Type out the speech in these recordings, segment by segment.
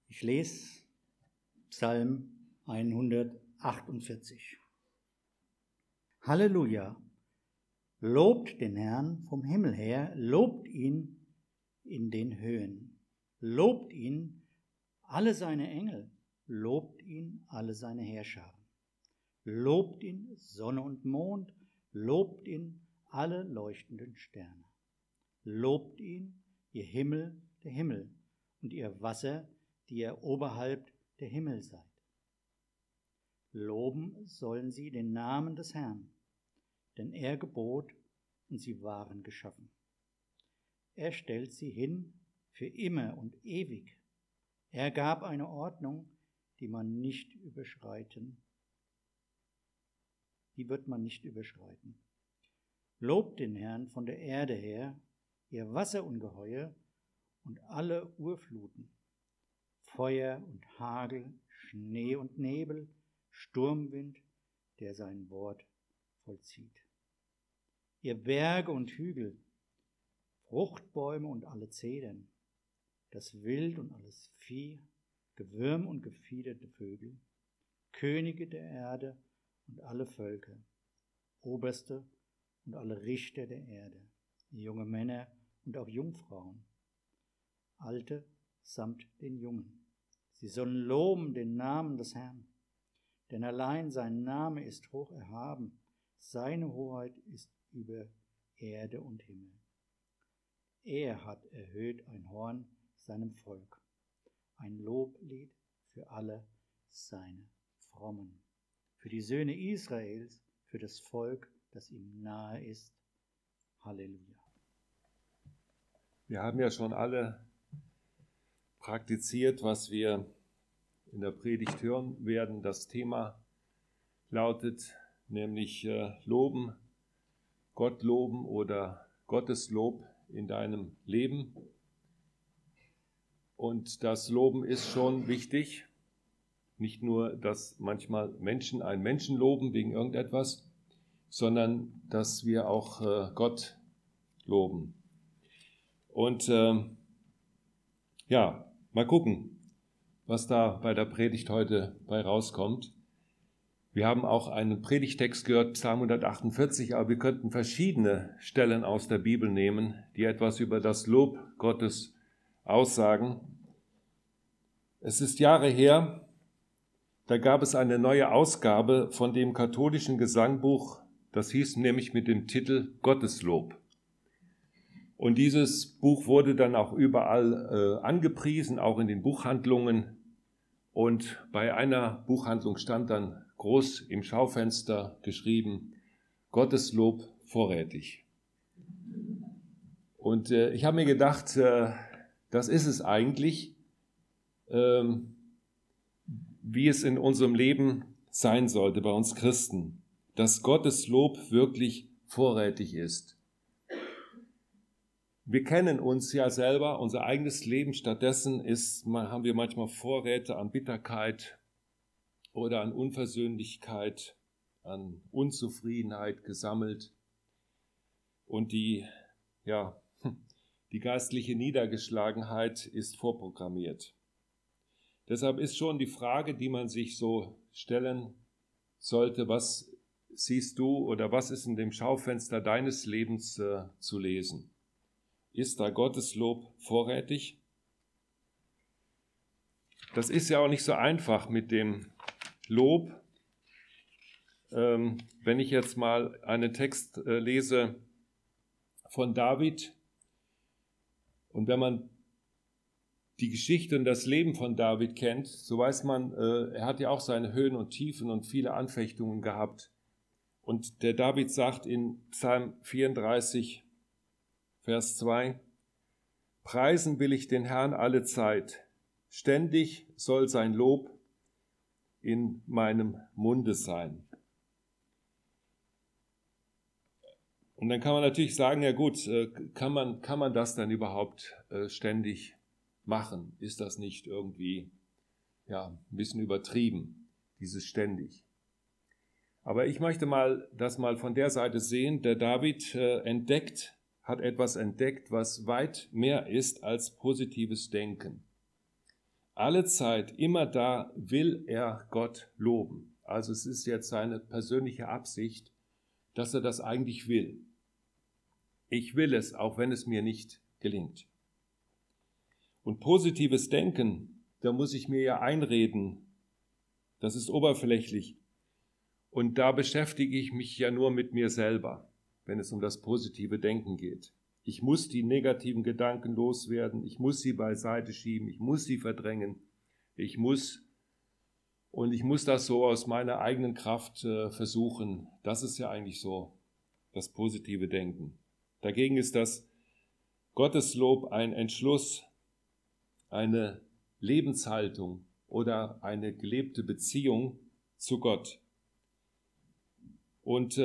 Ich lese Psalm 148. Halleluja! Lobt den Herrn vom Himmel her, lobt ihn in den Höhen, lobt ihn alle seine Engel, lobt ihn alle seine Heerscharen, lobt ihn Sonne und Mond, lobt ihn alle leuchtenden Sterne, lobt ihn ihr Himmel, der Himmel, und ihr Wasser, die ihr oberhalb der Himmel seid. Loben sollen sie den Namen des Herrn, denn er gebot und sie waren geschaffen. Er stellt sie hin für immer und ewig. Er gab eine Ordnung, die wird man nicht überschreiten. Lobt den Herrn von der Erde her, ihr Wasserungeheuer und alle Urfluten, Feuer und Hagel, Schnee und Nebel, Sturmwind, der sein Wort vollzieht. Ihr Berge und Hügel, Fruchtbäume und alle Zedern, das Wild und alles Vieh, Gewürm und gefiederte Vögel, Könige der Erde und alle Völker, Oberste und alle Richter der Erde, junge Männer und auch Jungfrauen, Alte samt den Jungen. Sie sollen loben den Namen des Herrn, denn allein sein Name ist hoch erhaben, seine Hoheit ist über Erde und Himmel. Er hat erhöht ein Horn seinem Volk, ein Loblied für alle seine Frommen, für die Söhne Israels, für das Volk, das ihm nahe ist. Halleluja. Wir haben ja schon alle praktiziert, was wir in der Predigt hören werden. Das Thema lautet nämlich Loben, Gott loben oder Gottes Lob in deinem Leben. Und das Loben ist schon wichtig. Nicht nur, dass manchmal Menschen einen Menschen loben wegen irgendetwas, sondern dass wir auch Gott loben. Und mal gucken, was da bei der Predigt heute bei rauskommt. Wir haben auch einen Predigtext gehört, Psalm 148, aber wir könnten verschiedene Stellen aus der Bibel nehmen, die etwas über das Lob Gottes aussagen. Es ist Jahre her, da gab es eine neue Ausgabe von dem katholischen Gesangbuch, das hieß nämlich mit dem Titel Gotteslob. Und dieses Buch wurde dann auch überall angepriesen, auch in den Buchhandlungen. Und bei einer Buchhandlung stand dann groß im Schaufenster geschrieben, Gotteslob vorrätig. Und ich habe mir gedacht, das ist es eigentlich, wie es in unserem Leben sein sollte bei uns Christen, dass Gottes Lob wirklich vorrätig ist. Wir kennen uns ja selber, unser eigenes Leben. Stattdessen haben wir manchmal Vorräte an Bitterkeit oder an Unversöhnlichkeit, an Unzufriedenheit gesammelt. Und die geistliche Niedergeschlagenheit ist vorprogrammiert. Deshalb ist schon die Frage, die man sich so stellen sollte, was siehst du oder was ist in dem Schaufenster deines Lebens zu lesen? Ist da Gottes Lob vorrätig? Das ist ja auch nicht so einfach mit dem Lob. Wenn ich jetzt mal einen Text lese von David und wenn man die Geschichte und das Leben von David kennt, so weiß man, er hat ja auch seine Höhen und Tiefen und viele Anfechtungen gehabt. Und der David sagt in Psalm 34, Vers 2, Preisen will ich den Herrn alle Zeit, ständig soll sein Lob in meinem Munde sein. Und dann kann man natürlich sagen, ja gut, kann man das dann überhaupt ständig machen? Ist das nicht irgendwie ein bisschen übertrieben, dieses ständig? Aber ich möchte das mal von der Seite sehen. Der David hat etwas entdeckt, was weit mehr ist als positives Denken. Alle Zeit, immer da will er Gott loben. Also es ist jetzt seine persönliche Absicht, dass er das eigentlich will. Ich will es, auch wenn es mir nicht gelingt. Und positives Denken, da muss ich mir ja einreden, das ist oberflächlich. Und da beschäftige ich mich ja nur mit mir selber, wenn es um das positive Denken geht. Ich muss die negativen Gedanken loswerden, ich muss sie beiseite schieben, ich muss sie verdrängen, ich muss das so aus meiner eigenen Kraft versuchen. Das ist ja eigentlich so das positive Denken. Dagegen ist das Gotteslob ein Entschluss, eine Lebenshaltung oder eine gelebte Beziehung zu Gott. Und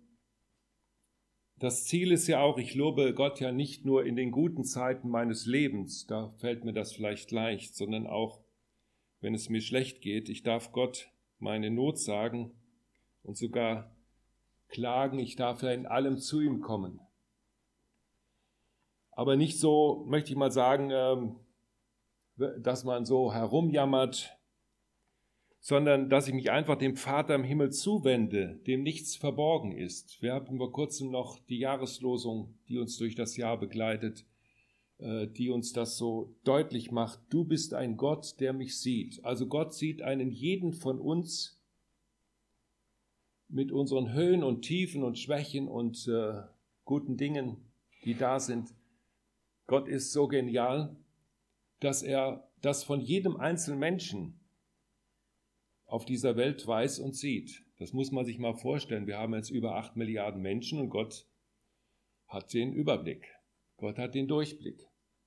das Ziel ist ja auch, ich lobe Gott ja nicht nur in den guten Zeiten meines Lebens, da fällt mir das vielleicht leicht, sondern auch, wenn es mir schlecht geht. Ich darf Gott meine Not sagen und sogar klagen, ich darf ja in allem zu ihm kommen. Aber nicht so, möchte ich mal sagen, dass man so herumjammert, sondern dass ich mich einfach dem Vater im Himmel zuwende, dem nichts verborgen ist. Wir hatten vor kurzem noch die Jahreslosung, die uns durch das Jahr begleitet, die uns das so deutlich macht. Du bist ein Gott, der mich sieht. Also Gott sieht einen jeden von uns mit unseren Höhen und Tiefen und Schwächen und guten Dingen, die da sind. Gott ist so genial, dass er das von jedem einzelnen Menschen auf dieser Welt weiß und sieht. Das muss man sich mal vorstellen. Wir haben jetzt über 8 Milliarden Menschen und Gott hat den Überblick. Gott hat den Durchblick.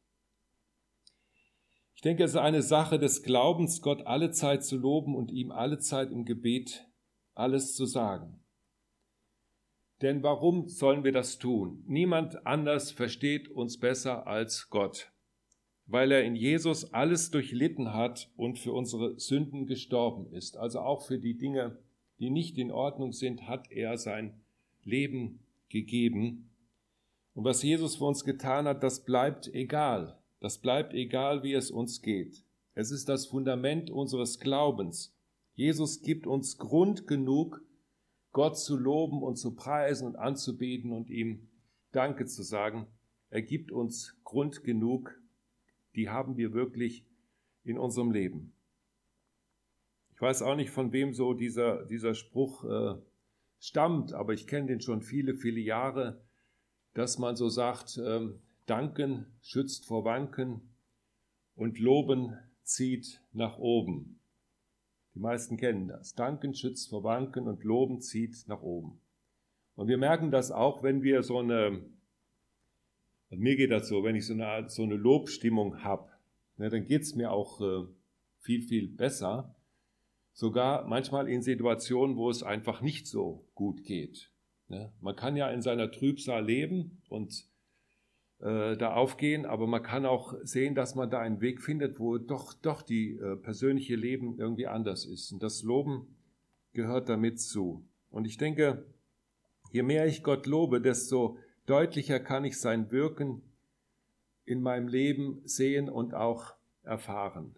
Ich denke, es ist eine Sache des Glaubens, Gott alle Zeit zu loben und ihm alle Zeit im Gebet alles zu sagen. Denn warum sollen wir das tun? Niemand anders versteht uns besser als Gott, weil er in Jesus alles durchlitten hat und für unsere Sünden gestorben ist. Also auch für die Dinge, die nicht in Ordnung sind, hat er sein Leben gegeben. Und was Jesus für uns getan hat, das bleibt egal. Das bleibt egal, wie es uns geht. Es ist das Fundament unseres Glaubens. Jesus gibt uns Grund genug, Gott zu loben und zu preisen und anzubeten und ihm Danke zu sagen. Er gibt uns Grund genug, die haben wir wirklich in unserem Leben. Ich weiß auch nicht, von wem so dieser Spruch stammt, aber ich kenne den schon viele, viele Jahre, dass man so sagt, Danken schützt vor Wanken und Loben zieht nach oben. Die meisten kennen das. Danken schützt vor Wanken und Loben zieht nach oben. Und wir merken das auch, wenn wir mir geht das so, wenn ich so eine Lobstimmung habe, ne, dann geht es mir auch viel, viel besser. Sogar manchmal in Situationen, wo es einfach nicht so gut geht. Ne. Man kann ja in seiner Trübsal leben und da aufgehen, aber man kann auch sehen, dass man da einen Weg findet, wo doch die persönliche Leben irgendwie anders ist. Und das Loben gehört damit zu. Und ich denke, je mehr ich Gott lobe, desto deutlicher kann ich sein Wirken in meinem Leben sehen und auch erfahren.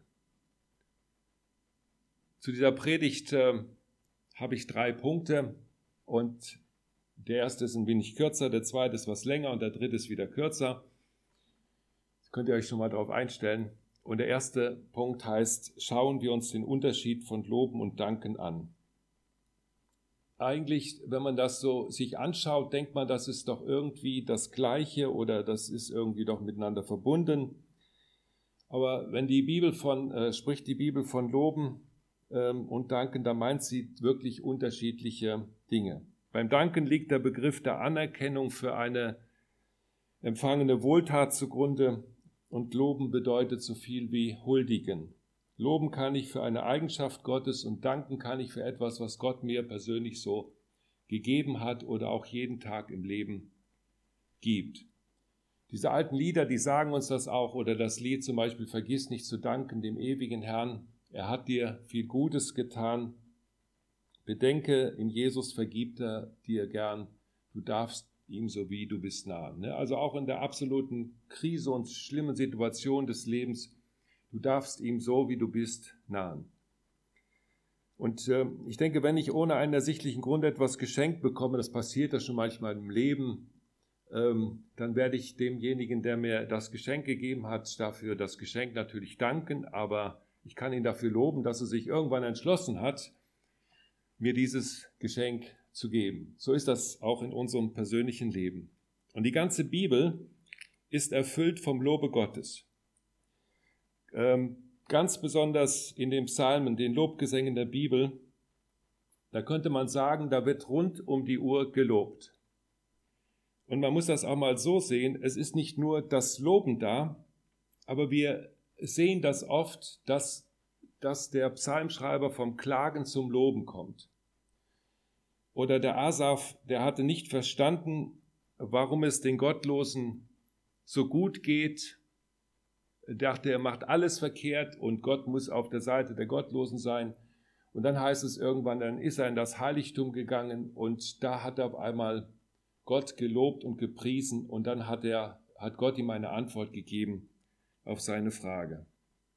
Zu dieser Predigt habe ich 3 Punkte und der erste ist ein wenig kürzer, der zweite ist was länger und der dritte ist wieder kürzer. Das könnt ihr euch schon mal darauf einstellen. Und der erste Punkt heißt, schauen wir uns den Unterschied von Loben und Danken an. Eigentlich, wenn man das so sich anschaut, denkt man, das ist doch irgendwie das Gleiche oder das ist irgendwie doch miteinander verbunden. Aber wenn die Bibel spricht die Bibel von Loben und Danken, da meint sie wirklich unterschiedliche Dinge. Beim Danken liegt der Begriff der Anerkennung für eine empfangene Wohltat zugrunde und Loben bedeutet so viel wie huldigen. Loben kann ich für eine Eigenschaft Gottes und danken kann ich für etwas, was Gott mir persönlich so gegeben hat oder auch jeden Tag im Leben gibt. Diese alten Lieder, die sagen uns das auch, oder das Lied zum Beispiel, vergiss nicht zu danken dem ewigen Herrn, er hat dir viel Gutes getan. Bedenke, in Jesus vergibt er dir gern, du darfst ihm so wie du bist nah. Also auch in der absoluten Krise und schlimmen Situation des Lebens Du darfst ihm so, wie du bist, nahen. Und ich denke, wenn ich ohne einen ersichtlichen Grund etwas geschenkt bekomme, das passiert ja schon manchmal im Leben, dann werde ich demjenigen, der mir das Geschenk gegeben hat, dafür das Geschenk natürlich danken, aber ich kann ihn dafür loben, dass er sich irgendwann entschlossen hat, mir dieses Geschenk zu geben. So ist das auch in unserem persönlichen Leben. Und die ganze Bibel ist erfüllt vom Lobe Gottes. Ganz besonders in den Psalmen, den Lobgesängen der Bibel, da könnte man sagen, da wird rund um die Uhr gelobt. Und man muss das auch mal so sehen, es ist nicht nur das Loben da, aber wir sehen das oft, dass der Psalmschreiber vom Klagen zum Loben kommt. Oder der Asaf, der hatte nicht verstanden, warum es den Gottlosen so gut geht. Er dachte, er macht alles verkehrt und Gott muss auf der Seite der Gottlosen sein. Und dann heißt es irgendwann, dann ist er in das Heiligtum gegangen und da hat er auf einmal Gott gelobt und gepriesen und dann hat Gott ihm eine Antwort gegeben auf seine Frage.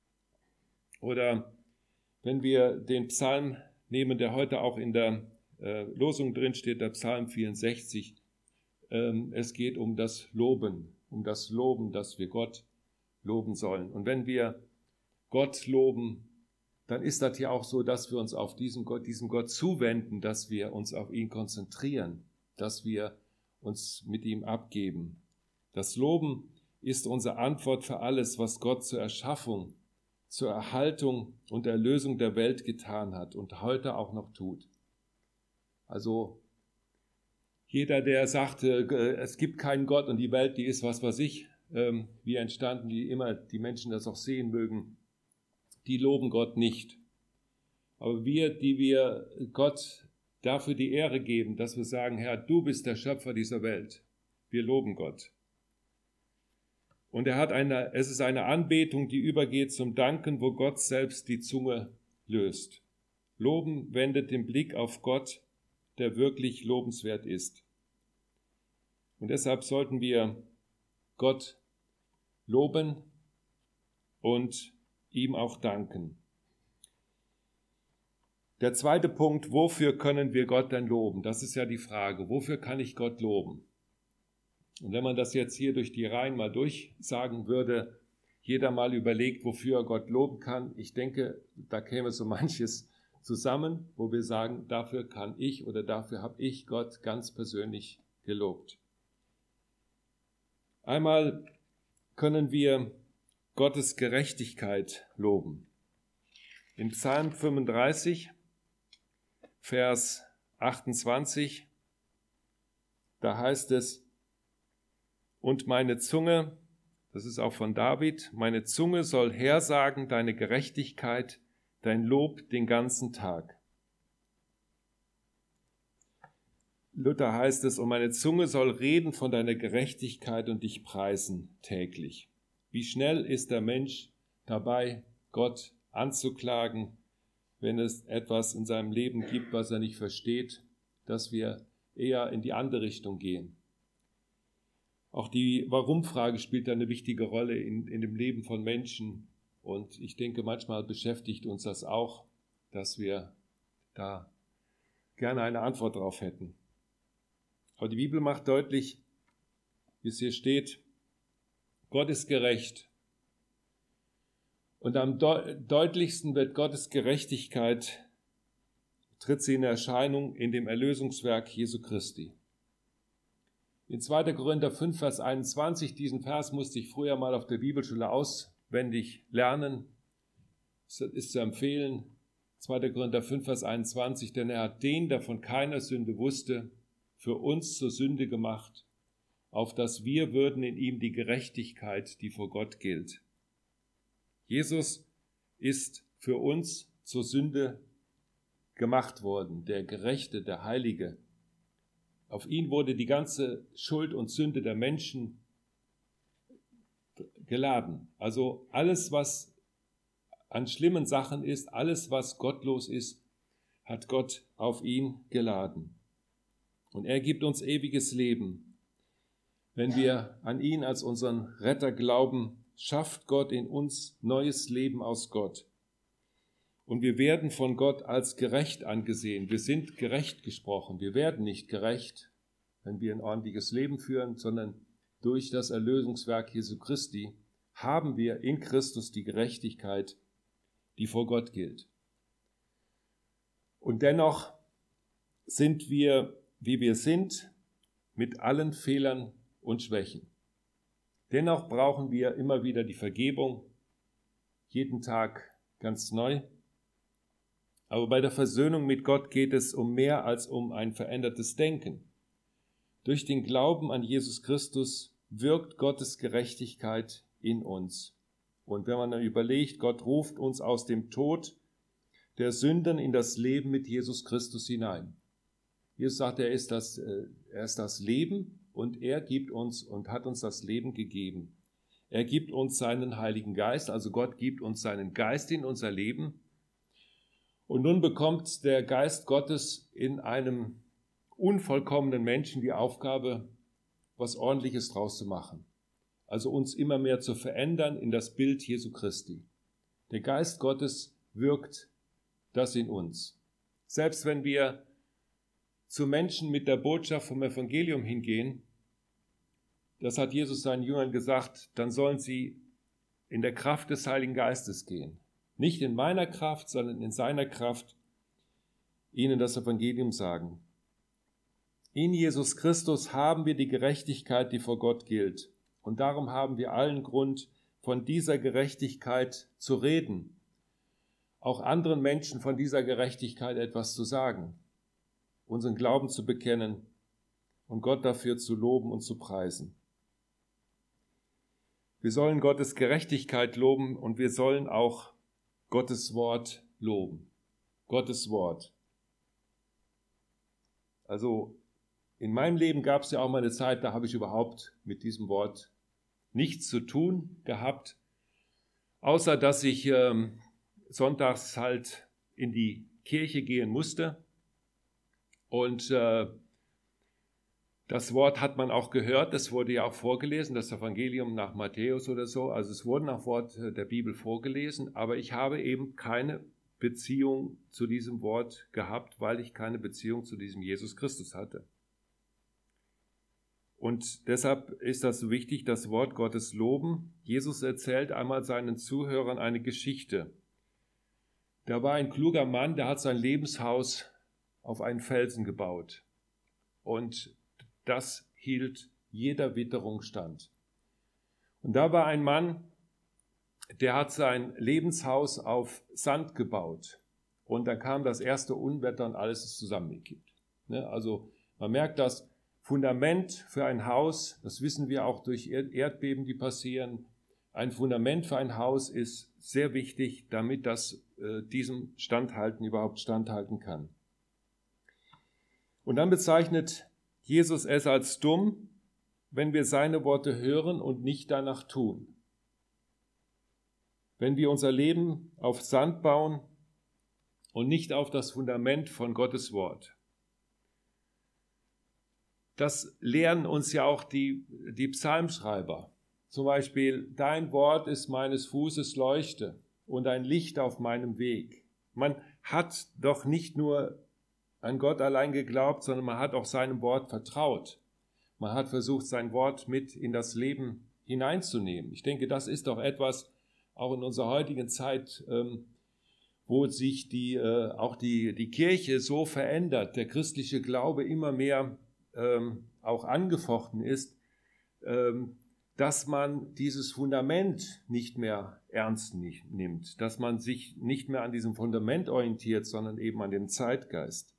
Oder wenn wir den Psalm nehmen, der heute auch in der Losung drin steht, der Psalm 64, es geht um das Loben, dass wir Gott loben sollen. Und wenn wir Gott loben, dann ist das ja auch so, dass wir uns auf diesem Gott zuwenden, dass wir uns auf ihn konzentrieren, dass wir uns mit ihm abgeben. Das Loben ist unsere Antwort für alles, was Gott zur Erschaffung, zur Erhaltung und Erlösung der Welt getan hat und heute auch noch tut. Also jeder, der sagte, es gibt keinen Gott und die Welt, die ist was weiß ich, wie entstanden, wie immer die Menschen das auch sehen mögen, die loben Gott nicht. Aber wir, die wir Gott dafür die Ehre geben, dass wir sagen, Herr, du bist der Schöpfer dieser Welt. Wir loben Gott. Und es ist eine Anbetung, die übergeht zum Danken, wo Gott selbst die Zunge löst. Loben wendet den Blick auf Gott, der wirklich lobenswert ist. Und deshalb sollten wir Gott loben und ihm auch danken. Der zweite Punkt, wofür können wir Gott denn loben? Das ist ja die Frage, wofür kann ich Gott loben? Und wenn man das jetzt hier durch die Reihen mal durchsagen würde, jeder mal überlegt, wofür er Gott loben kann, ich denke, da käme so manches zusammen, wo wir sagen, dafür kann ich oder dafür habe ich Gott ganz persönlich gelobt. Einmal können wir Gottes Gerechtigkeit loben. In Psalm 35, Vers 28, da heißt es, und meine Zunge, das ist auch von David, meine Zunge soll hersagen deine Gerechtigkeit, dein Lob den ganzen Tag. Luther heißt es, und meine Zunge soll reden von deiner Gerechtigkeit und dich preisen täglich. Wie schnell ist der Mensch dabei, Gott anzuklagen, wenn es etwas in seinem Leben gibt, was er nicht versteht, dass wir eher in die andere Richtung gehen. Auch die Warum-Frage spielt eine wichtige Rolle in dem Leben von Menschen. Und ich denke, manchmal beschäftigt uns das auch, dass wir da gerne eine Antwort drauf hätten. Aber die Bibel macht deutlich, wie es hier steht, Gott ist gerecht. Und am deutlichsten wird Gottes Gerechtigkeit, tritt sie in Erscheinung in dem Erlösungswerk Jesu Christi. In 2. Korinther 5, Vers 21, diesen Vers musste ich früher mal auf der Bibelschule auswendig lernen. Es ist zu empfehlen, 2. Korinther 5, Vers 21, denn er hat den, der von keiner Sünde wusste, für uns zur Sünde gemacht, auf dass wir würden in ihm die Gerechtigkeit, die vor Gott gilt. Jesus ist für uns zur Sünde gemacht worden, der Gerechte, der Heilige. Auf ihn wurde die ganze Schuld und Sünde der Menschen geladen. Also alles, was an schlimmen Sachen ist, alles, was gottlos ist, hat Gott auf ihn geladen. Und er gibt uns ewiges Leben. Wenn wir an ihn als unseren Retter glauben, schafft Gott in uns neues Leben aus Gott. Und wir werden von Gott als gerecht angesehen. Wir sind gerecht gesprochen. Wir werden nicht gerecht, wenn wir ein ordentliches Leben führen, sondern durch das Erlösungswerk Jesu Christi haben wir in Christus die Gerechtigkeit, die vor Gott gilt. Und dennoch sind wir, wie wir sind, mit allen Fehlern und Schwächen. Dennoch brauchen wir immer wieder die Vergebung, jeden Tag ganz neu. Aber bei der Versöhnung mit Gott geht es um mehr als um ein verändertes Denken. Durch den Glauben an Jesus Christus wirkt Gottes Gerechtigkeit in uns. Und wenn man dann überlegt, Gott ruft uns aus dem Tod der Sünden in das Leben mit Jesus Christus hinein. Jesus sagt, er ist das Leben und er gibt uns und hat uns das Leben gegeben. Er gibt uns seinen Heiligen Geist, also Gott gibt uns seinen Geist in unser Leben. Und nun bekommt der Geist Gottes in einem unvollkommenen Menschen die Aufgabe, was Ordentliches draus zu machen. Also uns immer mehr zu verändern in das Bild Jesu Christi. Der Geist Gottes wirkt das in uns. Selbst wenn wir zu Menschen mit der Botschaft vom Evangelium hingehen, das hat Jesus seinen Jüngern gesagt, dann sollen sie in der Kraft des Heiligen Geistes gehen. Nicht in meiner Kraft, sondern in seiner Kraft ihnen das Evangelium sagen. In Jesus Christus haben wir die Gerechtigkeit, die vor Gott gilt. Und darum haben wir allen Grund, von dieser Gerechtigkeit zu reden, auch anderen Menschen von dieser Gerechtigkeit etwas zu sagen, unseren Glauben zu bekennen und Gott dafür zu loben und zu preisen. Wir sollen Gottes Gerechtigkeit loben und wir sollen auch Gottes Wort loben. Gottes Wort. Also in meinem Leben gab es ja auch mal eine Zeit, da habe ich überhaupt mit diesem Wort nichts zu tun gehabt, außer dass ich sonntags halt in die Kirche gehen musste. Und das Wort hat man auch gehört, das wurde ja auch vorgelesen, das Evangelium nach Matthäus oder so. Also es wurde nach Wort der Bibel vorgelesen, aber ich habe eben keine Beziehung zu diesem Wort gehabt, weil ich keine Beziehung zu diesem Jesus Christus hatte. Und deshalb ist das so wichtig, das Wort Gottes loben. Jesus erzählt einmal seinen Zuhörern eine Geschichte. Da war ein kluger Mann, der hat sein Lebenshaus auf einen Felsen gebaut. Und das hielt jeder Witterung stand. Und da war ein Mann, der hat sein Lebenshaus auf Sand gebaut. Und dann kam das erste Unwetter und alles ist zusammengekippt. Also man merkt, das Fundament für ein Haus, das wissen wir auch durch Erdbeben, die passieren, ein Fundament für ein Haus ist sehr wichtig, damit das diesem Standhalten überhaupt standhalten kann. Und dann bezeichnet Jesus es als dumm, wenn wir seine Worte hören und nicht danach tun. Wenn wir unser Leben auf Sand bauen und nicht auf das Fundament von Gottes Wort. Das lehren uns ja auch die Psalmschreiber. Zum Beispiel, dein Wort ist meines Fußes Leuchte und ein Licht auf meinem Weg. Man hat doch nicht nur an Gott allein geglaubt, sondern man hat auch seinem Wort vertraut. Man hat versucht, sein Wort mit in das Leben hineinzunehmen. Ich denke, das ist doch etwas, auch in unserer heutigen Zeit, wo sich auch die Kirche so verändert, der christliche Glaube immer mehr auch angefochten ist, dass man dieses Fundament nicht mehr ernst nimmt, dass man sich nicht mehr an diesem Fundament orientiert, sondern eben an dem Zeitgeist.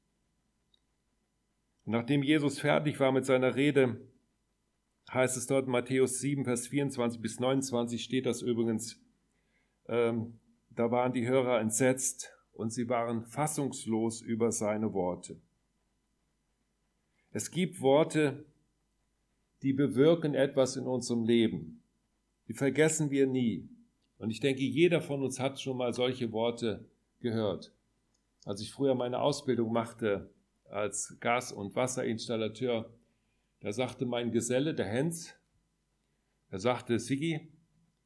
Nachdem Jesus fertig war mit seiner Rede, heißt es dort in Matthäus 7, Vers 24 bis 29, steht das übrigens, da waren die Hörer entsetzt und sie waren fassungslos über seine Worte. Es gibt Worte, die bewirken etwas in unserem Leben. Die vergessen wir nie. Und ich denke, jeder von uns hat schon mal solche Worte gehört. Als ich früher meine Ausbildung machte als Gas- und Wasserinstallateur, da sagte mein Geselle, der Hens, er sagte, Sigi,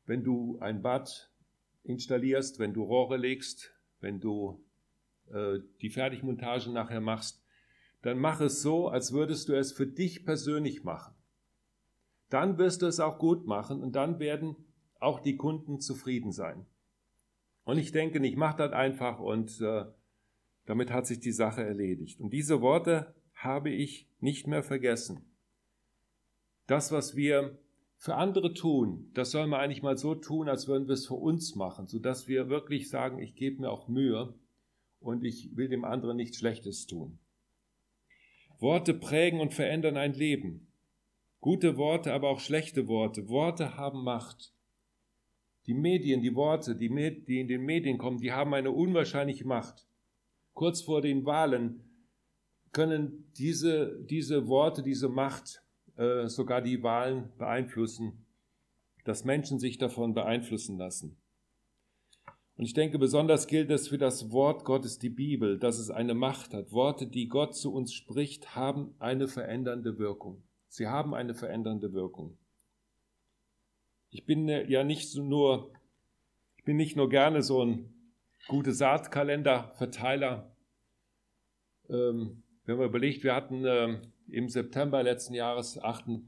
wenn du ein Bad installierst, wenn du Rohre legst, wenn du die Fertigmontage nachher machst, dann mach es so, als würdest du es für dich persönlich machen. Dann wirst du es auch gut machen und dann werden auch die Kunden zufrieden sein. Und ich denke, ich mache das einfach und damit hat sich die Sache erledigt. Und diese Worte habe ich nicht mehr vergessen. Das, was wir für andere tun, das soll man eigentlich mal so tun, als würden wir es für uns machen, sodass wir wirklich sagen, ich gebe mir auch Mühe und ich will dem anderen nichts Schlechtes tun. Worte prägen und verändern ein Leben. Gute Worte, aber auch schlechte Worte. Worte haben Macht. Die Medien, die Worte, die in den Medien kommen, die haben eine unwahrscheinliche Macht. Kurz vor den Wahlen können diese Worte, diese Macht sogar die Wahlen beeinflussen, dass Menschen sich davon beeinflussen lassen. Und ich denke, besonders gilt es für das Wort Gottes, die Bibel, dass es eine Macht hat. Worte, die Gott zu uns spricht, haben eine verändernde Wirkung. Sie haben eine verändernde Wirkung. Ich bin nicht nur gerne so ein gute Saatkalenderverteiler. Wenn man überlegt, wir hatten seit September letzten Jahres haben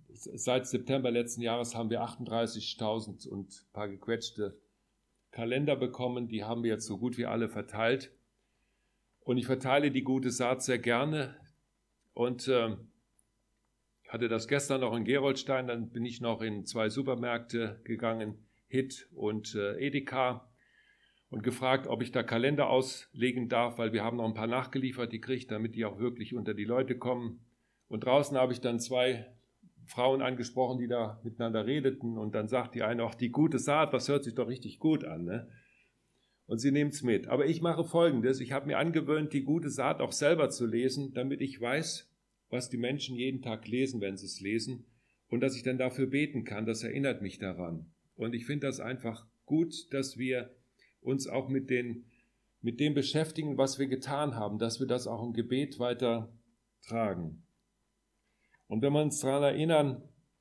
wir 38.000 und ein paar gequetschte Kalender bekommen. Die haben wir jetzt so gut wie alle verteilt. Und ich verteile die gute Saat sehr gerne. Und ich hatte das gestern noch in Gerolstein, dann bin ich noch in 2 Supermärkte gegangen, Hit und Edeka, und gefragt, ob ich da Kalender auslegen darf, weil wir haben noch ein paar nachgeliefert gekriegt, damit die auch wirklich unter die Leute kommen. Und draußen habe ich dann 2 Frauen angesprochen, die da miteinander redeten, und dann sagt die eine, ach, die gute Saat, das hört sich doch richtig gut an, ne? Und sie nimmt es mit. Aber ich mache Folgendes, ich habe mir angewöhnt, die gute Saat auch selber zu lesen, damit ich weiß, was die Menschen jeden Tag lesen, wenn sie es lesen, und dass ich dann dafür beten kann. Das erinnert mich daran. Und ich finde das einfach gut, dass wir uns auch mit dem beschäftigen, was wir getan haben, dass wir das auch im Gebet weiter tragen. Und wenn wir uns daran erinnern,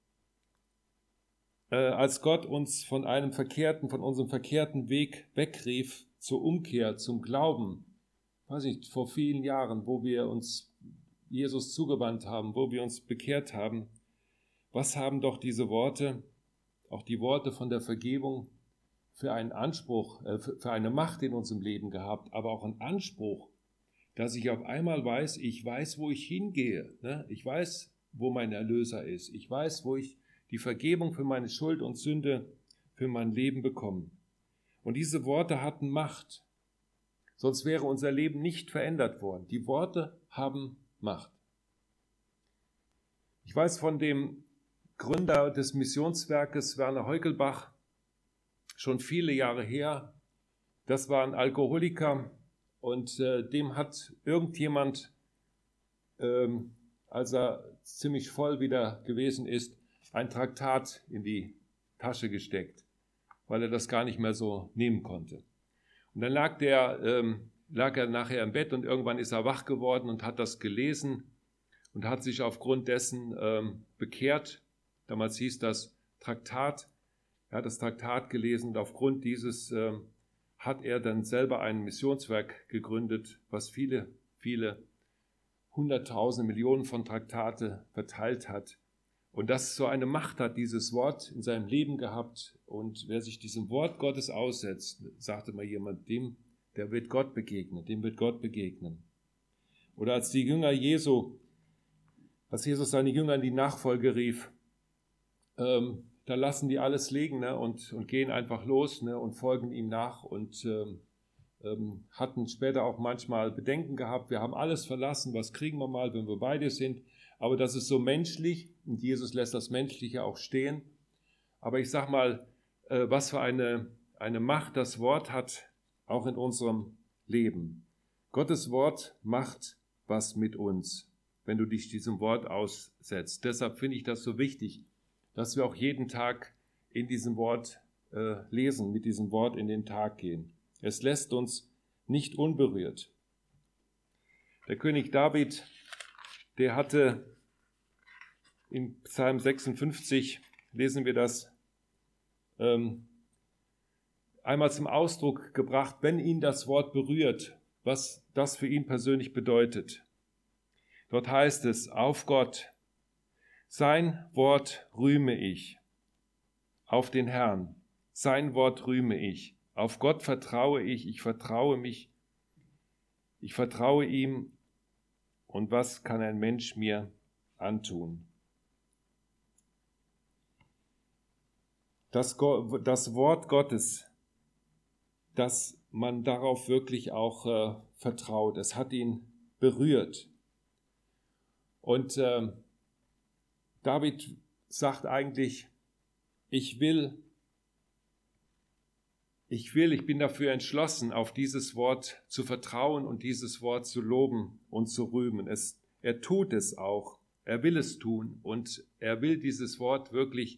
als Gott uns von unserem verkehrten Weg wegrief, zur Umkehr, zum Glauben, weiß ich, vor vielen Jahren, wo wir uns Jesus zugewandt haben, wo wir uns bekehrt haben, was haben doch diese Worte, auch die Worte von der Vergebung, für einen Anspruch, für eine Macht in unserem Leben gehabt, aber auch einen Anspruch, dass ich auf einmal weiß, ich weiß, wo ich hingehe, ne? Ich weiß, wo mein Erlöser ist. Ich weiß, wo ich die Vergebung für meine Schuld und Sünde für mein Leben bekomme. Und diese Worte hatten Macht. Sonst wäre unser Leben nicht verändert worden. Die Worte haben Macht. Ich weiß von dem Gründer des Missionswerkes, Werner Heukelbach, schon viele Jahre her. Das war ein Alkoholiker und dem hat irgendjemand, als er ziemlich voll wieder gewesen ist, ein Traktat in die Tasche gesteckt, weil er das gar nicht mehr so nehmen konnte. Und dann lag er nachher im Bett und irgendwann ist er wach geworden und hat das gelesen und hat sich aufgrund dessen bekehrt. Damals hieß das Traktat. Er hat das Traktat gelesen und aufgrund dieses hat er dann selber ein Missionswerk gegründet, was viele, viele Hunderttausende, Millionen von Traktate verteilt hat. Und das so eine Macht hat, dieses Wort in seinem Leben gehabt. Und wer sich diesem Wort Gottes aussetzt, sagte mal jemand, dem wird Gott begegnen, dem wird Gott begegnen. Oder als Jesus seine Jünger in die Nachfolge rief, da lassen die alles liegen, ne, und gehen einfach los, ne, und folgen ihm nach und hatten später auch manchmal Bedenken gehabt. Wir haben alles verlassen, was kriegen wir mal, wenn wir bei dir sind? Aber das ist so menschlich und Jesus lässt das Menschliche auch stehen. Aber ich sag mal, was für eine Macht das Wort hat, auch in unserem Leben. Gottes Wort macht was mit uns, wenn du dich diesem Wort aussetzt. Deshalb finde ich das so wichtig, dass wir auch jeden Tag in diesem Wort lesen, mit diesem Wort in den Tag gehen. Es lässt uns nicht unberührt. Der König David, der hatte in Psalm 56, lesen wir das, einmal zum Ausdruck gebracht, wenn ihn das Wort berührt, was das für ihn persönlich bedeutet. Dort heißt es, auf Gott, sein Wort rühme ich, auf den Herrn, sein Wort rühme ich, auf Gott vertraue ich vertraue ihm, und was kann ein Mensch mir antun? Das Wort Gottes, dass man darauf wirklich auch vertraut, es hat ihn berührt. Und David sagt eigentlich, ich bin dafür entschlossen, auf dieses Wort zu vertrauen und dieses Wort zu loben und zu rühmen. Er tut es auch, er will es tun und er will dieses Wort wirklich,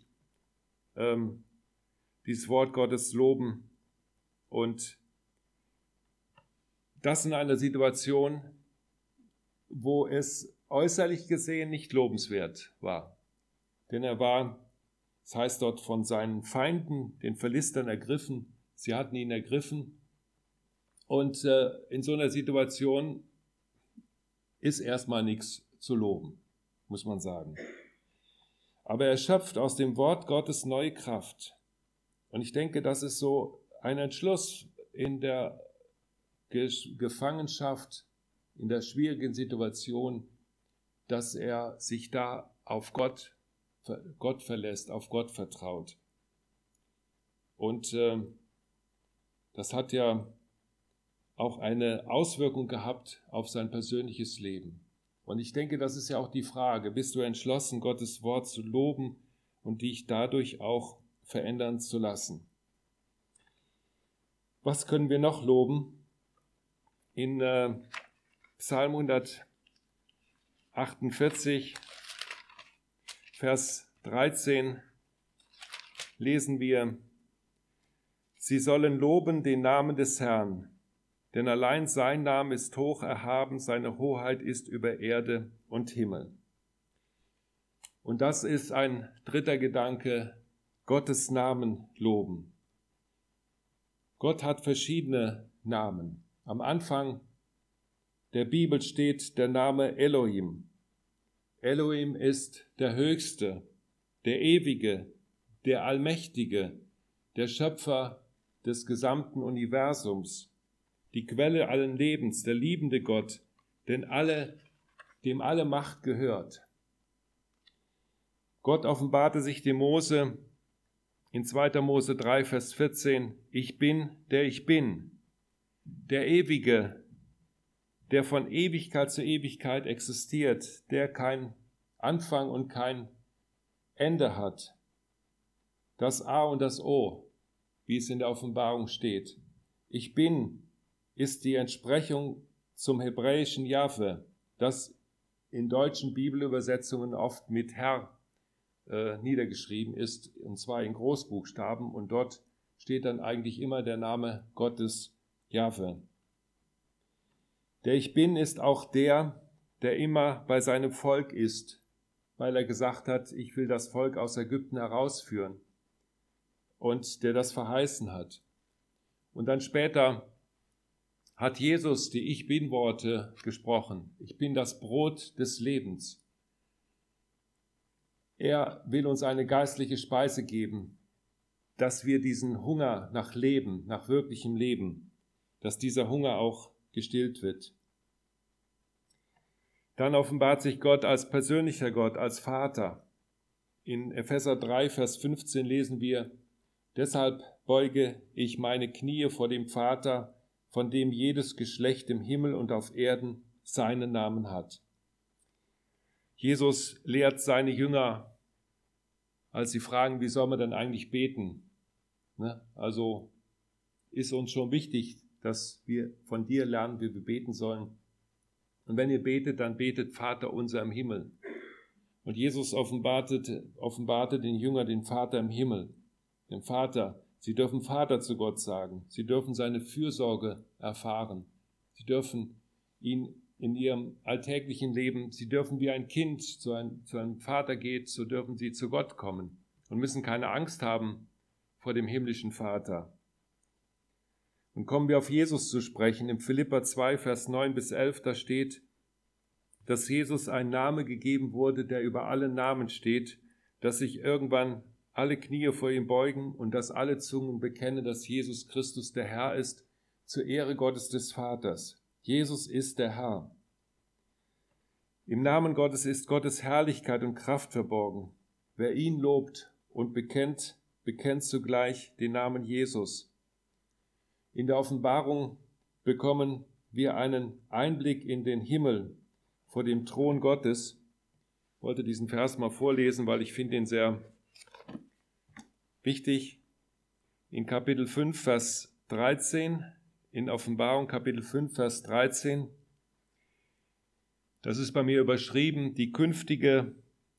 dieses Wort Gottes loben, und das in einer Situation, wo es äußerlich gesehen nicht lobenswert war. Denn er war, das heißt dort, von seinen Feinden, den Philistern, ergriffen. Sie hatten ihn ergriffen. Und in so einer Situation ist erstmal nichts zu loben, muss man sagen. Aber er schöpft aus dem Wort Gottes neue Kraft. Und ich denke, das ist so ein Entschluss in der Gefangenschaft, in der schwierigen Situation, dass er sich da auf Gott verlässt, auf Gott vertraut. Und das hat ja auch eine Auswirkung gehabt auf sein persönliches Leben. Und ich denke, das ist ja auch die Frage, bist du entschlossen, Gottes Wort zu loben und dich dadurch auch verändern zu lassen? Was können wir noch loben? In Psalm 148, Vers 13 lesen wir, sie sollen loben den Namen des Herrn, denn allein sein Name ist hoch erhaben, seine Hoheit ist über Erde und Himmel. Und das ist ein dritter Gedanke, Gottes Namen loben. Gott hat verschiedene Namen. Am Anfang der Bibel steht der Name Elohim. Elohim ist der Höchste, der Ewige, der Allmächtige, der Schöpfer des gesamten Universums, die Quelle allen Lebens, der liebende Gott, dem alle Macht gehört. Gott offenbarte sich dem Mose in 2. Mose 3, Vers 14, ich bin, der Ewige, der von Ewigkeit zu Ewigkeit existiert, der kein Anfang und kein Ende hat. Das A und das O, wie es in der Offenbarung steht. Ich bin ist die Entsprechung zum hebräischen Jahwe, das in deutschen Bibelübersetzungen oft mit Herr niedergeschrieben ist, und zwar in Großbuchstaben, und dort steht dann eigentlich immer der Name Gottes Jahwe. Der Ich Bin ist auch der immer bei seinem Volk ist, weil er gesagt hat, ich will das Volk aus Ägypten herausführen, und der das verheißen hat. Und dann später hat Jesus die Ich Bin-Worte gesprochen. Ich bin das Brot des Lebens. Er will uns eine geistliche Speise geben, dass wir diesen Hunger nach Leben, nach wirklichem Leben, dass dieser Hunger auch gestillt wird. Dann offenbart sich Gott als persönlicher Gott, als Vater. In Epheser 3, Vers 15 lesen wir, deshalb beuge ich meine Knie vor dem Vater, von dem jedes Geschlecht im Himmel und auf Erden seinen Namen hat. Jesus lehrt seine Jünger, als sie fragen, wie soll man denn eigentlich beten? Also ist uns schon wichtig, dass wir von dir lernen, wie wir beten sollen. Und wenn ihr betet, dann betet Vater unser im Himmel. Und Jesus offenbarte den Jüngern den Vater im Himmel, den Vater. Sie dürfen Vater zu Gott sagen. Sie dürfen seine Fürsorge erfahren. Sie dürfen ihn in ihrem alltäglichen Leben, sie dürfen wie ein Kind zu einem Vater geht, so dürfen sie zu Gott kommen und müssen keine Angst haben vor dem himmlischen Vater. Und kommen wir auf Jesus zu sprechen. Im Philipper 2, Vers 9 bis 11, da steht, dass Jesus ein Name gegeben wurde, der über alle Namen steht, dass sich irgendwann alle Knie vor ihm beugen und dass alle Zungen bekennen, dass Jesus Christus der Herr ist, zur Ehre Gottes des Vaters. Jesus ist der Herr. Im Namen Gottes ist Gottes Herrlichkeit und Kraft verborgen. Wer ihn lobt und bekennt, bekennt zugleich den Namen Jesus. In der Offenbarung bekommen wir einen Einblick in den Himmel vor dem Thron Gottes. Ich wollte diesen Vers mal vorlesen, weil ich finde ihn sehr wichtig. In Kapitel 5, Vers 13, in Offenbarung Kapitel 5, Vers 13, das ist bei mir überschrieben, die künftige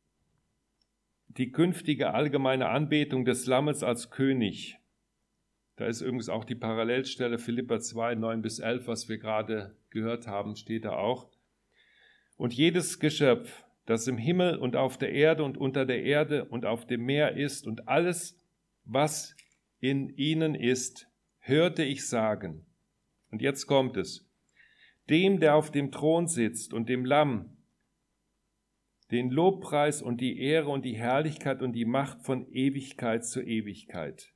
allgemeine Anbetung des Lammes als König. Da ist übrigens auch die Parallelstelle Philipper 2, 9 bis 11, was wir gerade gehört haben, steht da auch. Und jedes Geschöpf, das im Himmel und auf der Erde und unter der Erde und auf dem Meer ist und alles, was in ihnen ist, hörte ich sagen. Und jetzt kommt es. Dem, der auf dem Thron sitzt und dem Lamm, den Lobpreis und die Ehre und die Herrlichkeit und die Macht von Ewigkeit zu Ewigkeit.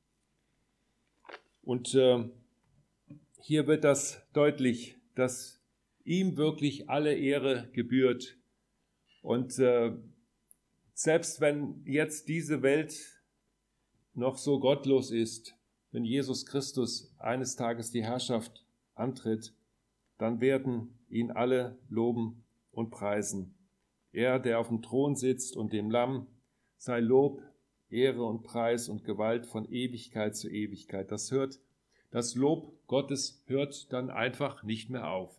Und hier wird das deutlich, dass ihm wirklich alle Ehre gebührt. Und selbst wenn jetzt diese Welt noch so gottlos ist, wenn Jesus Christus eines Tages die Herrschaft antritt, dann werden ihn alle loben und preisen. Er, der auf dem Thron sitzt und dem Lamm, sei Lob, Ehre und Preis und Gewalt von Ewigkeit zu Ewigkeit. Das Lob Gottes hört dann einfach nicht mehr auf.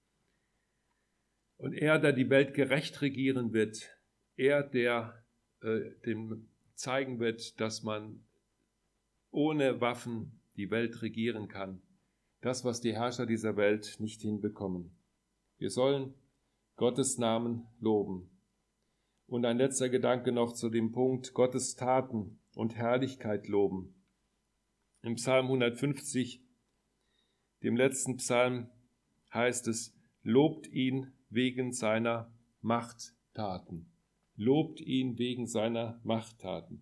Und er, der die Welt gerecht regieren wird, er, der dem zeigen wird, dass man ohne Waffen die Welt regieren kann. Das, was die Herrscher dieser Welt nicht hinbekommen. Wir sollen Gottes Namen loben. Und ein letzter Gedanke noch zu dem Punkt Gottes Taten und Herrlichkeit loben. Im Psalm 150, dem letzten Psalm, heißt es, lobt ihn wegen seiner Machttaten. Lobt ihn wegen seiner Machttaten.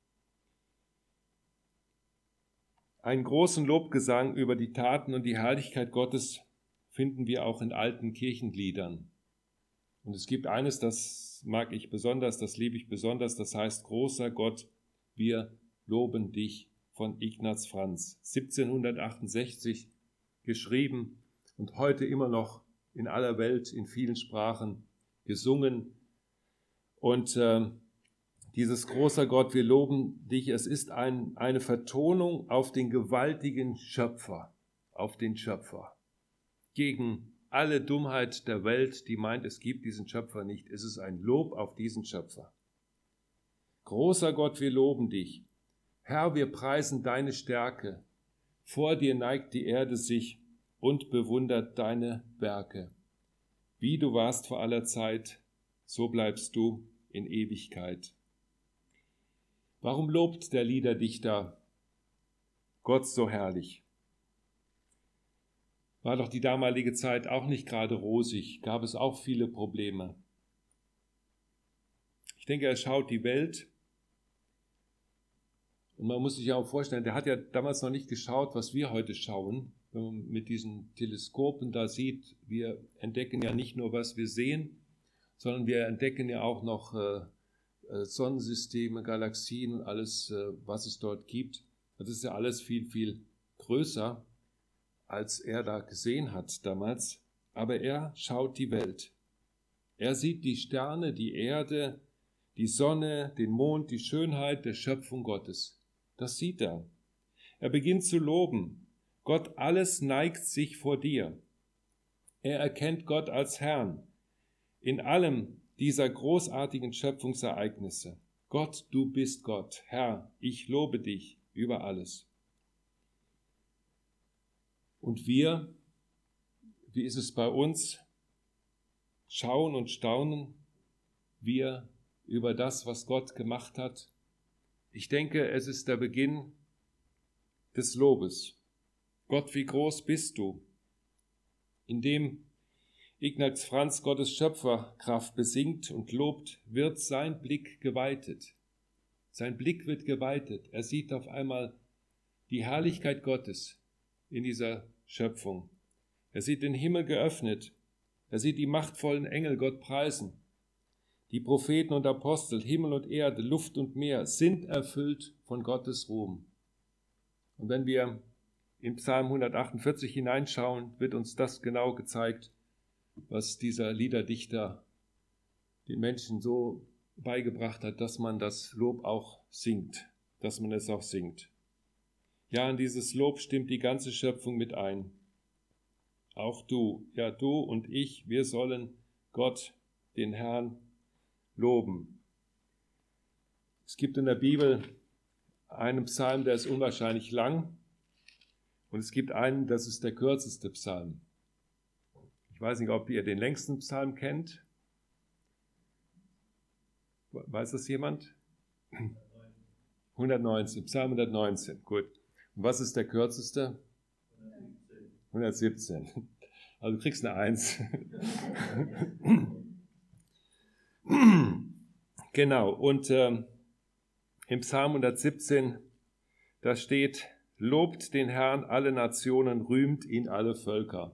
Einen großen Lobgesang über die Taten und die Herrlichkeit Gottes finden wir auch in alten Kirchenliedern. Und es gibt eines, das mag ich besonders, das liebe ich besonders, das heißt, großer Gott, wir loben dich, von Ignaz Franz. 1768 geschrieben und heute immer noch in aller Welt, in vielen Sprachen gesungen. Und dieses großer Gott, wir loben dich, es ist eine Vertonung auf den gewaltigen Schöpfer, auf den Schöpfer. Gegen alle Dummheit der Welt, die meint, es gibt diesen Schöpfer nicht. Es ist ein Lob auf diesen Schöpfer. Großer Gott, wir loben dich. Herr, wir preisen deine Stärke. Vor dir neigt die Erde sich und bewundert deine Werke. Wie du warst vor aller Zeit, so bleibst du in Ewigkeit. Warum lobt der Liederdichter Gott so herrlich? War doch die damalige Zeit auch nicht gerade rosig, gab es auch viele Probleme. Ich denke, er schaut die Welt und man muss sich ja auch vorstellen, der hat ja damals noch nicht geschaut, was wir heute schauen. Wenn man mit diesen Teleskopen da sieht, wir entdecken ja nicht nur, was wir sehen, sondern wir entdecken ja auch noch Sonnensysteme, Galaxien und alles, was es dort gibt. Das ist ja alles viel, viel größer, als er da gesehen hat damals. Aber er schaut die Welt. Er sieht die Sterne, die Erde, die Sonne, den Mond, die Schönheit der Schöpfung Gottes. Das sieht er. Er beginnt zu loben. Gott, alles neigt sich vor dir. Er erkennt Gott als Herrn. In allem dieser großartigen Schöpfungsereignisse. Gott, du bist Gott. Herr, ich lobe dich über alles. Und wir, wie ist es bei uns? Schauen und staunen wir über das, was Gott gemacht hat. Ich denke, es ist der Beginn des Lobes. Gott, wie groß bist du? Indem Ignaz Franz Gottes Schöpferkraft besingt und lobt, wird sein Blick geweitet. Sein Blick wird geweitet. Er sieht auf einmal die Herrlichkeit Gottes in dieser Schöpfung. Er sieht den Himmel geöffnet. Er sieht die machtvollen Engel Gott preisen. Die Propheten und Apostel, Himmel und Erde, Luft und Meer sind erfüllt von Gottes Ruhm. Und wenn wir in Psalm 148 hineinschauen, wird uns das genau gezeigt, was dieser Liederdichter den Menschen so beigebracht hat, dass man das Lob auch singt, dass man es auch singt. Ja, in dieses Lob stimmt die ganze Schöpfung mit ein. Auch du, ja du und ich, wir sollen Gott, den Herrn, loben. Es gibt in der Bibel einen Psalm, der ist unwahrscheinlich lang, und es gibt einen, das ist der kürzeste Psalm. Ich weiß nicht, ob ihr den längsten Psalm kennt. Weiß das jemand? 119, Psalm 119, gut. Und was ist der kürzeste? 117. Also du kriegst eine 1. Genau, und im Psalm 117, da steht: Lobt den Herrn alle Nationen, rühmt ihn alle Völker.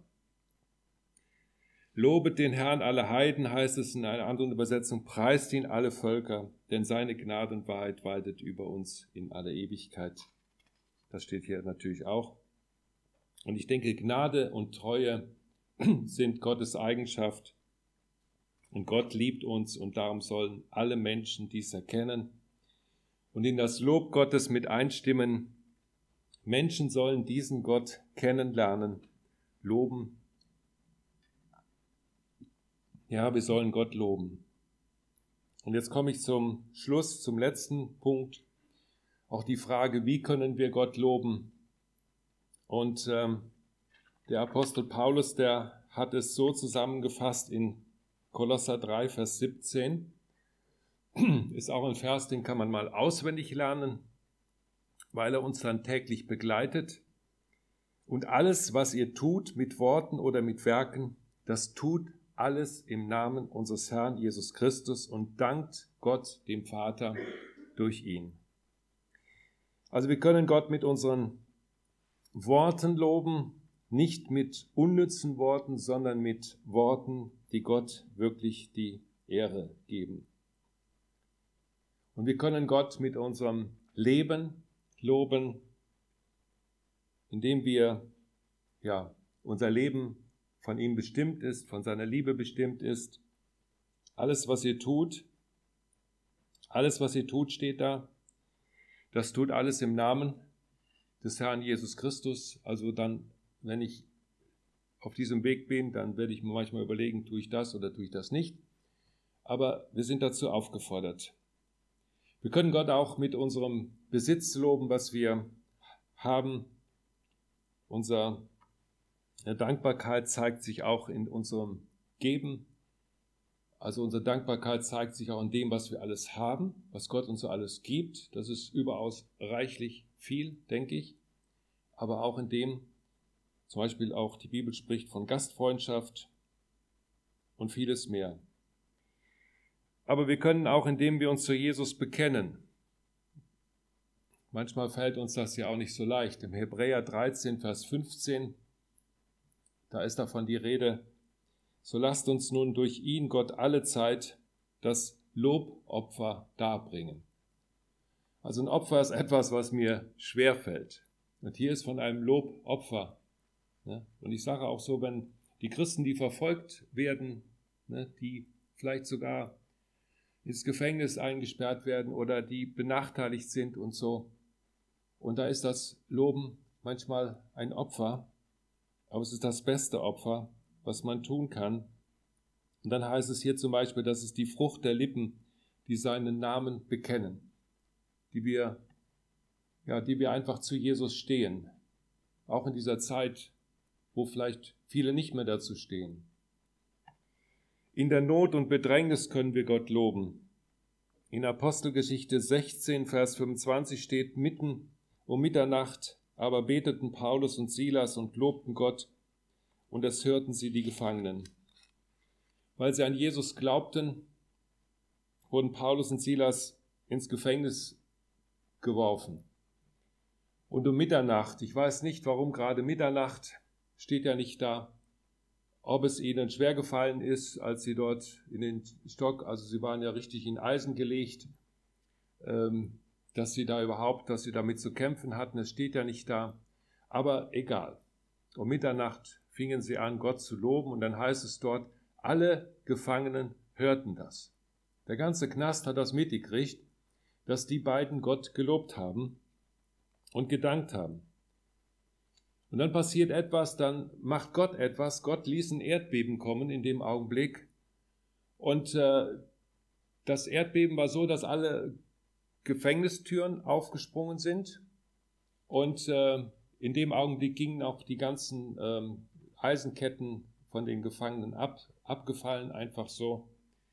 Lobet den Herrn alle Heiden, heißt es in einer anderen Übersetzung, preist ihn alle Völker, denn seine Gnade und Wahrheit waltet über uns in alle Ewigkeit. Das steht hier natürlich auch. Und ich denke, Gnade und Treue sind Gottes Eigenschaft. Und Gott liebt uns, und darum sollen alle Menschen dies erkennen und in das Lob Gottes mit einstimmen. Menschen sollen diesen Gott kennenlernen, loben. Ja, wir sollen Gott loben. Und jetzt komme ich zum Schluss, zum letzten Punkt. Auch die Frage, wie können wir Gott loben? Und der Apostel Paulus, der hat es so zusammengefasst in Kolosser 3, Vers 17. Ist auch ein Vers, den kann man mal auswendig lernen, weil er uns dann täglich begleitet. Und alles, was ihr tut, mit Worten oder mit Werken, das tut alles im Namen unseres Herrn Jesus Christus und dankt Gott, dem Vater, durch ihn. Also wir können Gott mit unseren Worten loben, nicht mit unnützen Worten, sondern mit Worten, die Gott wirklich die Ehre geben. Und wir können Gott mit unserem Leben loben, indem wir unser Leben von ihm bestimmt ist, von seiner Liebe bestimmt ist. Alles, was ihr tut, steht da, das tut alles im Namen des Herrn Jesus Christus. Also dann, wenn ich auf diesem Weg bin, dann werde ich mir manchmal überlegen, tue ich das oder tue ich das nicht. Aber wir sind dazu aufgefordert. Wir können Gott auch mit unserem Besitz loben, was wir haben. Unsere Dankbarkeit zeigt sich auch in unserem Geben. Also unsere Dankbarkeit zeigt sich auch in dem, was wir alles haben, was Gott uns so alles gibt. Das ist überaus reichlich viel, denke ich. Aber auch in dem, zum Beispiel auch die Bibel spricht von Gastfreundschaft und vieles mehr. Aber wir können auch, indem wir uns zu Jesus bekennen. Manchmal fällt uns das ja auch nicht so leicht. Im Hebräer 13, Vers 15, da ist davon die Rede: So lasst uns nun durch ihn, Gott, alle Zeit das Lobopfer darbringen. Also ein Opfer ist etwas, was mir schwerfällt. Und hier ist von einem Lobopfer. Und ich sage auch so, wenn die Christen, die verfolgt werden, die vielleicht sogar ins Gefängnis eingesperrt werden oder die benachteiligt sind und so, und da ist das Loben manchmal ein Opfer, aber es ist das beste Opfer, was man tun kann. Und dann heißt es hier zum Beispiel, dass es die Frucht der Lippen, die seinen Namen bekennen, die wir einfach zu Jesus stehen, auch in dieser Zeit, wo vielleicht viele nicht mehr dazu stehen. In der Not und Bedrängnis können wir Gott loben. In Apostelgeschichte 16, Vers 25 steht: Mitten um Mitternacht aber beteten Paulus und Silas und lobten Gott, und es hörten sie die Gefangenen. Weil sie an Jesus glaubten, wurden Paulus und Silas ins Gefängnis geworfen. Und um Mitternacht, ich weiß nicht, warum gerade Mitternacht, steht ja nicht da, ob es ihnen schwer gefallen ist, als sie dort in den Stock, also sie waren ja richtig in Eisen gelegt, dass sie damit zu kämpfen hatten, es steht ja nicht da, aber egal. Um Mitternacht fingen sie an, Gott zu loben, und dann heißt es dort, alle Gefangenen hörten das. Der ganze Knast hat das mitgekriegt, dass die beiden Gott gelobt haben und gedankt haben. Und dann passiert etwas, dann macht Gott etwas. Gott ließ ein Erdbeben kommen in dem Augenblick. Und das Erdbeben war so, dass alle Gefängnistüren aufgesprungen sind. Und in dem Augenblick gingen auch die ganzen Eisenketten von den Gefangenen abgefallen, einfach so.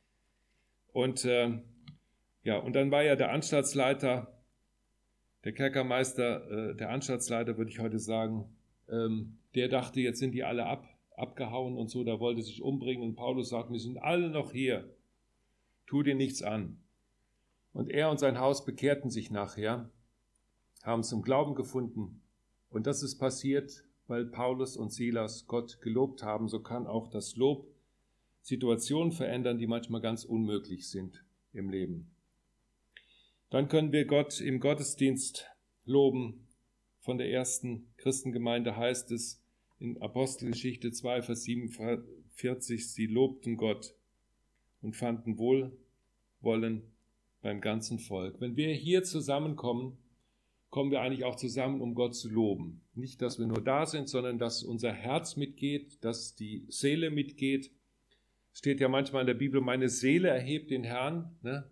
Und und dann war ja der Anstaltsleiter, der Kerkermeister, der Anstaltsleiter, würde ich heute sagen, der dachte, jetzt sind die alle abgehauen und so, der wollte sich umbringen. Und Paulus sagt, wir sind alle noch hier, tu dir nichts an. Und er und sein Haus bekehrten sich nachher, haben zum Glauben gefunden. Und das ist passiert, weil Paulus und Silas Gott gelobt haben. So kann auch das Lob Situationen verändern, die manchmal ganz unmöglich sind im Leben. Dann können wir Gott im Gottesdienst loben. Von der ersten Christengemeinde heißt es in Apostelgeschichte 2, Vers 47, sie lobten Gott und fanden Wohlwollen beim ganzen Volk. Wenn wir hier zusammenkommen, kommen wir eigentlich auch zusammen, um Gott zu loben. Nicht, dass wir nur da sind, sondern dass unser Herz mitgeht, dass die Seele mitgeht. Steht ja manchmal in der Bibel, meine Seele erhebt den Herrn. Ne?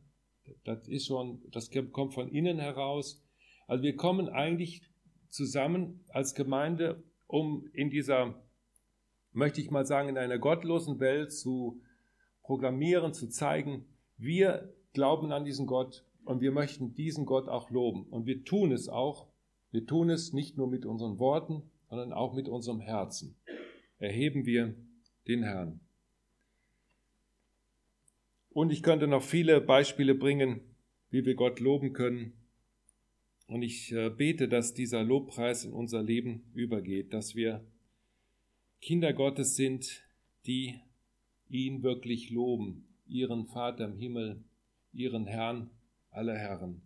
Das kommt von innen heraus. Also wir kommen eigentlich zusammen als Gemeinde, um in dieser, möchte ich mal sagen, in einer gottlosen Welt zu proklamieren, zu zeigen, wir glauben an diesen Gott und wir möchten diesen Gott auch loben. Und wir tun es auch. Wir tun es nicht nur mit unseren Worten, sondern auch mit unserem Herzen. Erheben wir den Herrn. Und ich könnte noch viele Beispiele bringen, wie wir Gott loben können. Und ich bete, dass dieser Lobpreis in unser Leben übergeht, dass wir Kinder Gottes sind, die ihn wirklich loben, ihren Vater im Himmel, ihren Herrn aller Herren.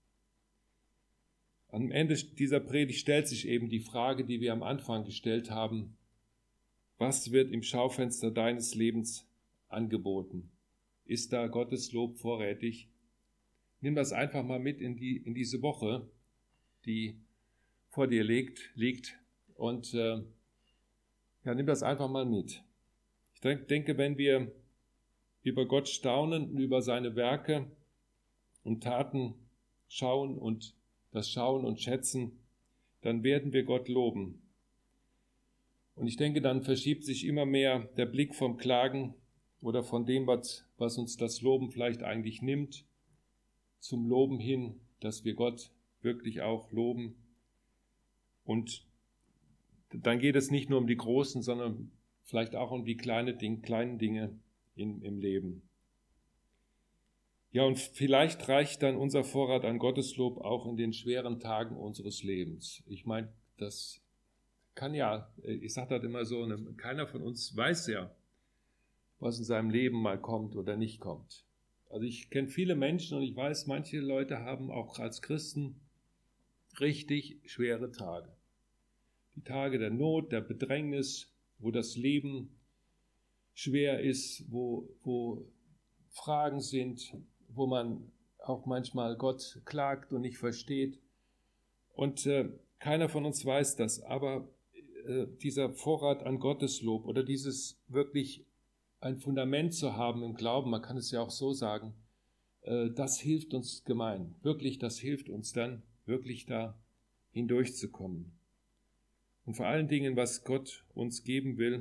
Am Ende dieser Predigt stellt sich eben die Frage, die wir am Anfang gestellt haben: Was wird im Schaufenster deines Lebens angeboten? Ist da Gottes Lob vorrätig? Nimm das einfach mal mit in diese Woche, die vor dir liegt und nimm das einfach mal mit. Ich denke, wenn wir über Gott staunen und über seine Werke und Taten schauen und das Schauen und Schätzen, dann werden wir Gott loben. Und ich denke, dann verschiebt sich immer mehr der Blick vom Klagen oder von dem, was uns das Loben vielleicht eigentlich nimmt, zum Loben hin, dass wir Gott wirklich auch loben. Und dann geht es nicht nur um die großen, sondern vielleicht auch um die kleinen Dinge im Leben. Ja, und vielleicht reicht dann unser Vorrat an Gotteslob auch in den schweren Tagen unseres Lebens. Ich meine, das kann ja, ich sage das immer so, keiner von uns weiß ja, was in seinem Leben mal kommt oder nicht kommt. Also ich kenne viele Menschen und ich weiß, manche Leute haben auch als Christen richtig schwere Tage. Die Tage der Not, der Bedrängnis, wo das Leben schwer ist, wo Fragen sind, wo man auch manchmal Gott klagt und nicht versteht. Und keiner von uns weiß das, aber dieser Vorrat an Gotteslob oder dieses wirklich ein Fundament zu haben im Glauben, man kann es ja auch so sagen, das hilft uns gemein. Wirklich, das hilft uns dann, wirklich da hindurchzukommen. Und vor allen Dingen, was Gott uns geben will,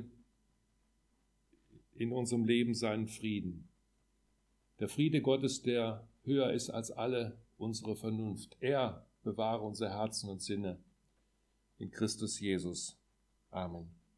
in unserem Leben seinen Frieden. Der Friede Gottes, der höher ist als alle unsere Vernunft. Er bewahre unsere Herzen und Sinne in Christus Jesus. Amen.